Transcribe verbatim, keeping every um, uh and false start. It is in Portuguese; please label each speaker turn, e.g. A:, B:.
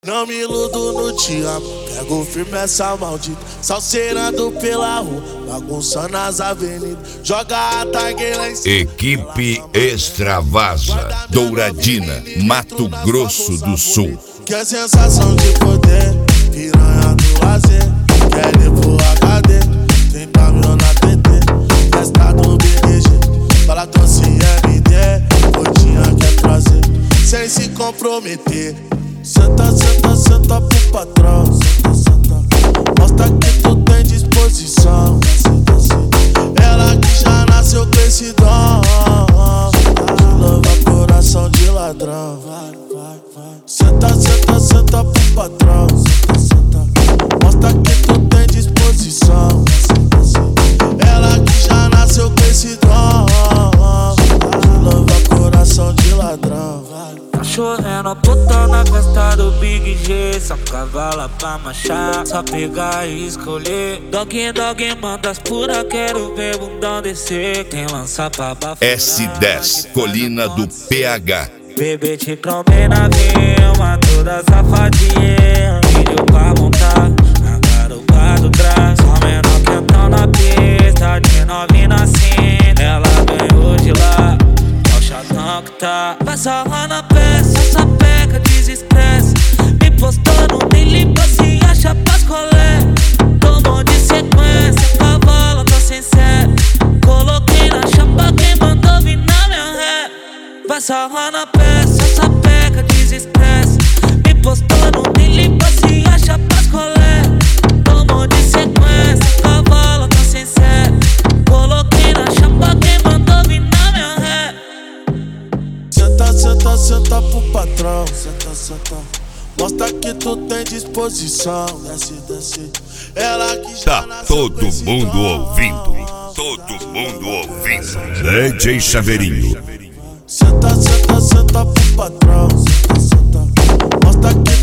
A: Não me iludo no te amo, pego firme essa maldita, salseirando pela rua, bagunçando as avenidas, joga a tag lá em cima.
B: Equipe Extravasa, Douradina, Mato Grosso do Sul.
A: Que a sensação de poder, piranha do lazer, quer ir pro H D, trinta mil na T T, festa do B G G, fala doce M D, rodinha quer trazer, sem se comprometer. Senta, senta, senta pro patrão. Senta, senta. Mostra que tu tem disposição. Ela que já nasceu com esse dom. Leva coração de ladrão. Senta, senta, senta pro patrão. Senta, senta. Mostra que tu tem disposição. Ela que já nasceu com esse dom. Leva coração de ladrão.
C: Tá chovendo puta na festa do Big G, só cavala pra marchar, só pegar e escolher. Dog, dog, manda as pura, quero ver bundão descer. Tem lança pra abafar.
B: S dez, Colina do P H.
C: Bebê te trombei na vilma, toda safadinha. Vídeo pra montar, na garupa do trás. Só menor quentão na pista, de novinha assim. Ela ganhou de lá, é o chatão que tá. Vai sarrando a peça, essa peca desestresse. Me postou no milipa, se acha pras colé. Tomou de sequência, cavalo, tô sem sério. Coloquei na chapa, quem mandou vir na minha ré. Vai sarrando a peça, essa peca desestresse. Me postou no milipa, se acha pras colé. Tomou de sequência, cavalo, tô sem sério. Coloquei na chapa, quem mandou vir na minha ré.
A: Senta, senta, senta pro patrão. Senta, senta. Mostra que tu tem disposição. Desce, desce. Ela que já
B: Tá todo mundo ouvindo. Todo mundo ouvindo. D J Chaveirinho.
A: Senta, senta, senta pro patrão. Senta, senta. Mostra que